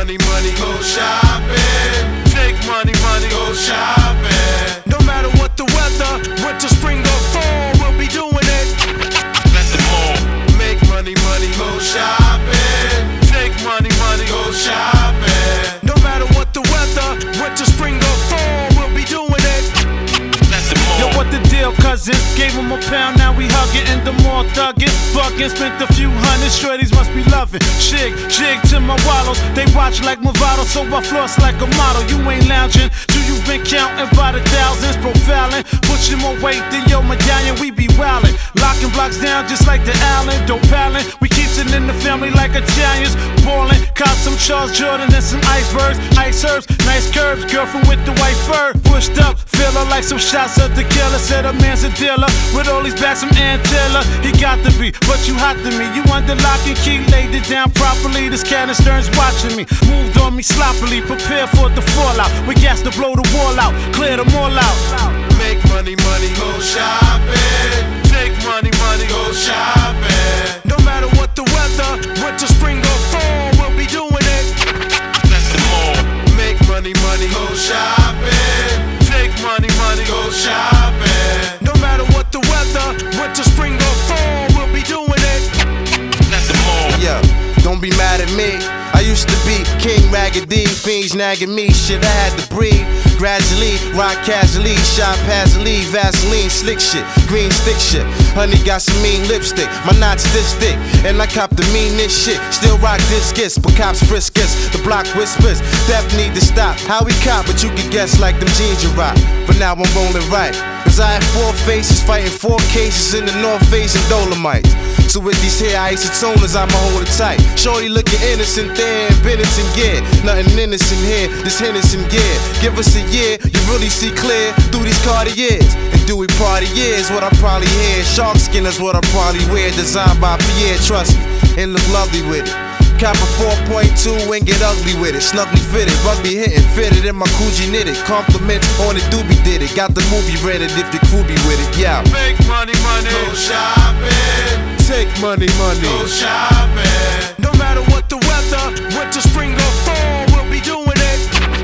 money, money, go shopping. Take money, money, go shopping. No matter what the weather, winter, spring or fall, we'll be doing it. Let them all make money, money, go shopping. Take money, money, go shopping. No matter what the weather, winter, spring or fall, we'll be doing it. Let them all. Yo, what the deal, cousin? Gave him a pound, now we hugging. And the more thugging, bugging, spent a few hundred. Shorties must be loving. Jig to my wallows. They watch like Movado, so I floss like a model. You ain't lounging, do you been counting by the thousands? Profiling, pushing more weight than your medallion. We be wildin', locking blocks down just like the Allen. Dope Allen, we keeps it in the family like Italians. Ballin', cop some Charles Jordan and some icebergs. Ice herbs, nice curves, girlfriend with the white fur. Pushed up, feel her like some shots of tequila. Said a man's a dealer with all these bags from Antilla. He got to be, but you hot to me. You under lock and key, laid it down properly. This canistern's watching me, moved on me sloppily. Prepare for the fallout. We gas to blow the wall out, clear them all out. Make money, money, go shopping. Take money, money, go shopping. No matter what the weather, winter, spring or fall, we'll be doing it. Let them all make money, money, go shopping. Take money, money, go shopping. No matter what the weather, winter, spring or fall, we'll be doing it. Let them all. Yeah, don't be mad at me. I used to be King Raggedy, fiends nagging me, shit I had to breathe. Gradually, rock casually, shop passively, Vaseline, slick shit, green stick shit. Honey got some mean lipstick, my knots this thick, and I cop the meanest shit. Still rock discus, but cops frisk us. The block whispers, death need to stop. How we cop, but you can guess like them jeans you rock. But now I'm rolling right, cause I had 4 faces fighting 4 cases in the North Face and Dolomites. So with these here isotoners, I'ma hold it tight. Shorty looking innocent there in Benetton gear. Nothing innocent here, this Henderson gear. Give us a year, you really see clear through these Cartiers. And Dewey party years, what I probably hear. Shark skin is what I probably wear. Designed by Pierre, trust me, and look lovely with it. Cop a 4.2 and get ugly with it. Snugly fitted, rugby hitting, fitted in my Coogee knitted. Compliments on the doobie did it. Got the movie rented if the crew be with it, yeah. Make money, money, go shopping. Take money, money, go shopping. No matter what the weather, winter, spring or fall, we'll be doing it.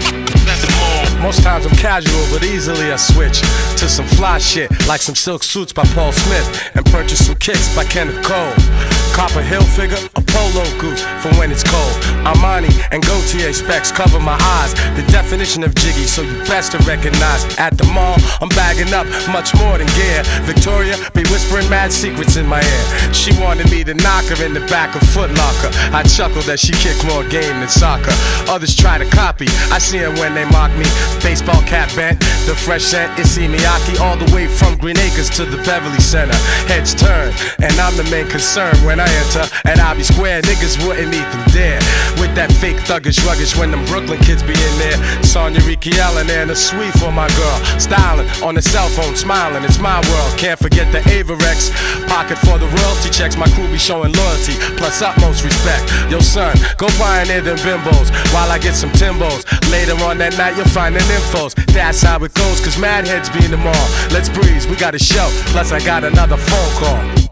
Let them all. Most times I'm casual, but easily I switch to some fly shit, like some silk suits by Paul Smith, and purchase some kicks by Kenneth Cole. Copper Hill figure, a polo goose for when it's cold. Armani and Gaultier specs cover my eyes. The definition of jiggy, so you best to recognize. At the mall, I'm bagging up much more than gear. Victoria be whispering mad secrets in my ear. She wanted me to knock her in the back of Foot Locker. I chuckled that she kicked more game than soccer. Others try to copy, I see them when they mock me. Baseball cap bent, the fresh scent, Issey Miyake. All the way from Green Acres to the Beverly Center. Heads turn, and I'm the main concern when I enter at Abbey Square. Niggas wouldn't even dare with that fake thuggish ruggish when them Brooklyn kids be in there. Sonya Ricky Allen and a sweet for my girl. Styling on the cell phone, smiling, it's my world. Can't forget the Averex. Pocket for the royalty checks, my crew be showing loyalty, plus utmost respect. Yo son, go pioneer them bimbos while I get some Timbos. Later on that night you'll find them infos. That's how it goes, cause mad heads be in the mall. Let's breeze, we got a show, plus I got another phone call.